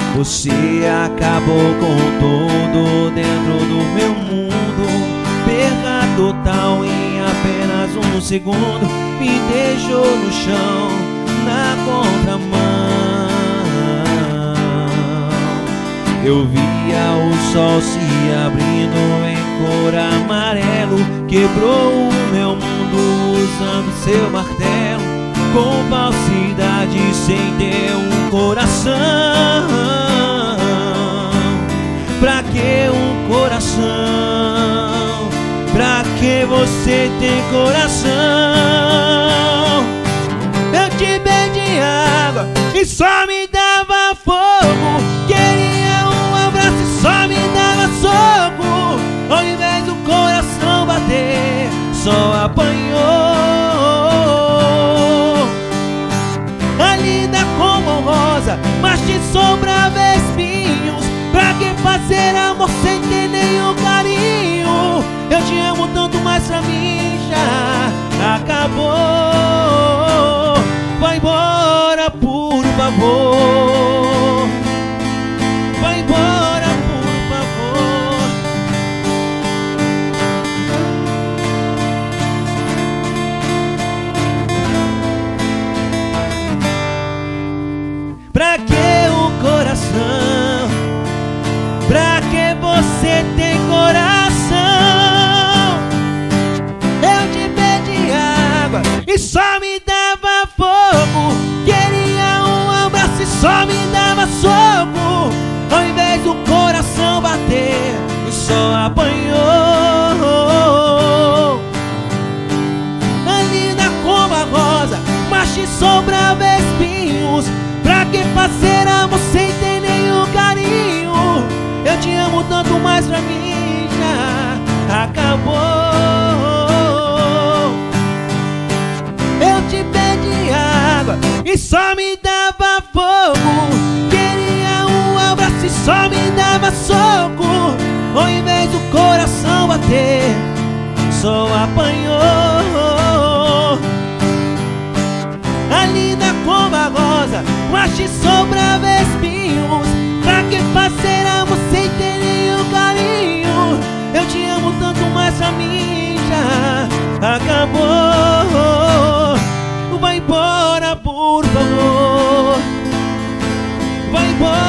Você acabou com tudo dentro do meu mundo. Perda total em apenas um segundo. Me deixou no chão, na contramão. Eu via o sol se abrindo em cor amarelo. Quebrou o meu mundo usando seu martelo. Com falsidade, sem ter um coração. Pra que um coração? Pra que você tem coração? Eu te pedi água e só me dava fogo. Queria um abraço e só me dava soco. Ao invés do coração bater, só apanhou. A linda como rosa, mas te sobrava espinhos. Pra que fazer amor sem ter nenhum carinho? Eu te amo tanto, mas pra mim já acabou. Vai embora, por favor. Vai embora, por favor. Pra que o coração? Pra que você tem coração? Eu te pedi água e só me dava fogo. Queria um abraço e só me dava soco. Ao invés do coração bater, só apanhou. Linda como a rosa, mas te sobrava espinhos. Pra que fazer amor sem ter nenhum carinho? Eu te amo tanto, mas pra mim já acabou. Eu te pedi água e só me dava fogo. Queria um abraço e só me dava soco. Ao invés do coração bater, só apanhou. A linda como a rosa, mas te sobrava espinhos. Pra que fazer amor sem ter nenhum carinho? Eu te amo tanto, mas pra mim já acabou. Vai embora, por favor. Vai embora.